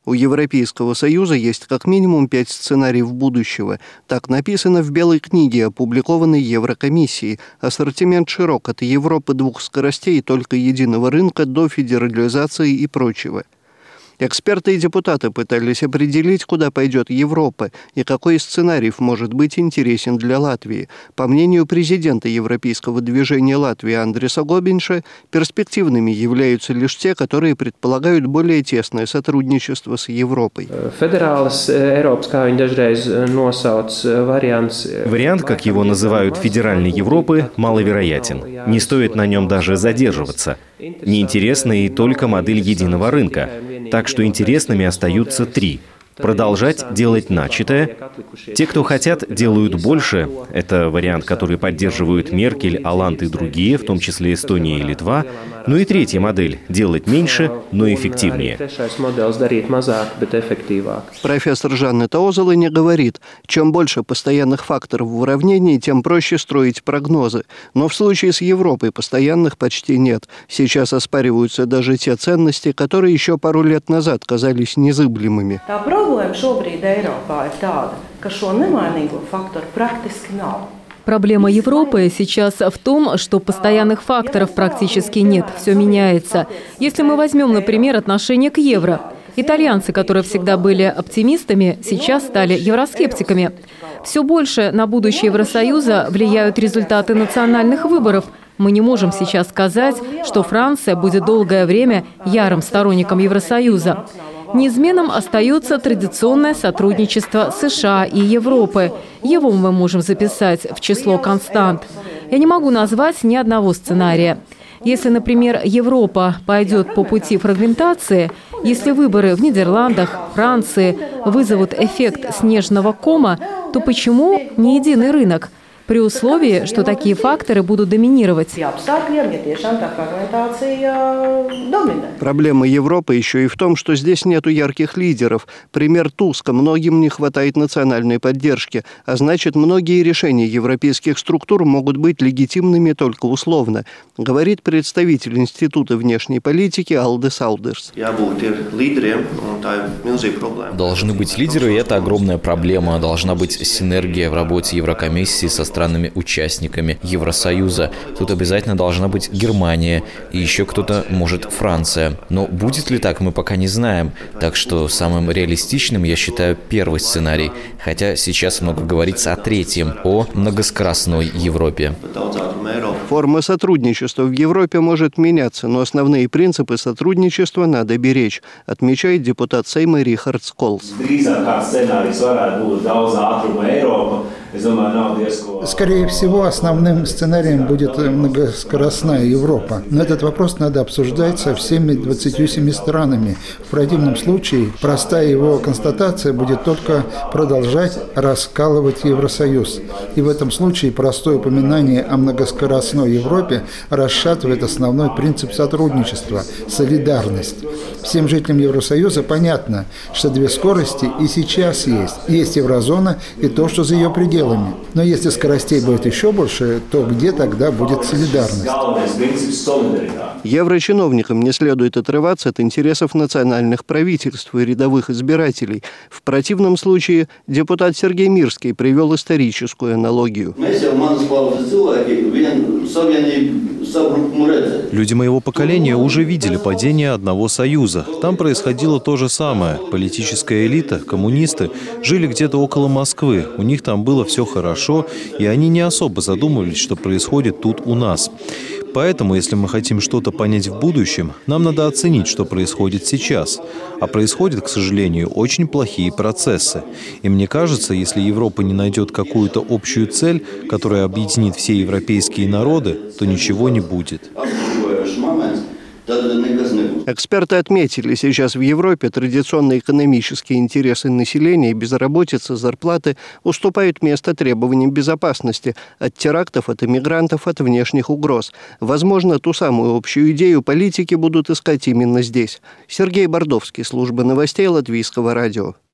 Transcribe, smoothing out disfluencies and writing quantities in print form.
У Европейского Союза есть как минимум 5 сценариев будущего. Так написано в Белой книге, опубликованной Еврокомиссией. Ассортимент широк от Европы двух скоростей, только единого рынка до федерализации и прочего. Эксперты и депутаты пытались определить, куда пойдет Европа и какой из сценариев может быть интересен для Латвии. По мнению президента Европейского движения Латвии Андриса Гобинша, перспективными являются лишь те, которые предполагают более тесное сотрудничество с Европой. Вариант, как его называют, федеральной Европы, маловероятен. Не стоит на нем даже задерживаться. Неинтересна и только модель единого рынка. Так что интересными остаются 3. Продолжать делать начатое. Те, кто хотят, делают больше. Это вариант, который поддерживают Меркель, Оланд и другие, в том числе Эстония и Литва. Ну и 3-я модель – делать меньше, но эффективнее. Профессор Жаннета Озолыня говорит, чем больше постоянных факторов в уравнении, тем проще строить прогнозы. Но в случае с Европой постоянных почти нет. Сейчас оспариваются даже те ценности, которые еще пару лет назад казались незыблемыми. Проблема Европы сейчас в том, что постоянных факторов практически нет, все меняется. Если мы возьмем, например, отношение к евро. Итальянцы, которые всегда были оптимистами, сейчас стали евроскептиками. Все больше на будущее Евросоюза влияют результаты национальных выборов. Мы не можем сейчас сказать, что Франция будет долгое время ярым сторонником Евросоюза. Неизменным остается традиционное сотрудничество США и Европы. Его мы можем записать в число констант. Я не могу назвать ни одного сценария. Если, например, Европа пойдет по пути фрагментации, если выборы в Нидерландах, Франции вызовут эффект снежного кома, то почему не единый рынок? При условии, что такие факторы будут доминировать. Проблема Европы еще и в том, что здесь нету ярких лидеров. Пример Туска. Многим не хватает национальной поддержки, а значит, многие решения европейских структур могут быть легитимными только условно, говорит представитель Института внешней политики Алдис Алдерс. Должны быть лидеры, и это огромная проблема. Должна быть синергия в работе Еврокомиссии со странами-участниками Евросоюза. Тут обязательно должна быть Германия и еще кто-то, может, Франция. Но будет ли так, мы пока не знаем. Так что самым реалистичным я считаю 1-й сценарий. Хотя сейчас много говорится о 3-м, о многоскоростной Европе. Форма сотрудничества в Европе может меняться, но основные принципы сотрудничества надо беречь, отмечает депутат Сейма Рихард Сколс. Скорее всего, основным сценарием будет многоскоростная Европа. Но этот вопрос надо обсуждать со всеми 27 странами. В противном случае простая его констатация будет только продолжать раскалывать Евросоюз. И в этом случае простое упоминание о многоскоростной Европе расшатывает основной принцип сотрудничества – солидарность. Всем жителям Евросоюза понятно, что 2 скорости и сейчас есть. Есть еврозона и то, что за ее пределами. Но если скоростей будет еще больше, то где тогда будет солидарность? Еврочиновникам не следует отрываться от интересов национальных правительств и рядовых избирателей. В противном случае депутат Сергей Мирский привел историческую аналогию. Люди моего поколения уже видели падение одного союза. Там происходило то же самое. Политическая элита, коммунисты, жили где-то около Москвы. У них там было все хорошо, и они не особо задумывались, что происходит тут у нас. Поэтому, если мы хотим что-то понять в будущем, нам надо оценить, что происходит сейчас. А происходят, к сожалению, очень плохие процессы. И мне кажется, если Европа не найдет какую-то общую цель, которая объединит все европейские народы, то ничего не будет. Эксперты отметили, сейчас в Европе традиционные экономические интересы населения, безработица, зарплаты уступают место требованиям безопасности, от терактов, от иммигрантов, от внешних угроз. Возможно, ту самую общую идею политики будут искать именно здесь. Сергей Бордовский, служба новостей Латвийского радио.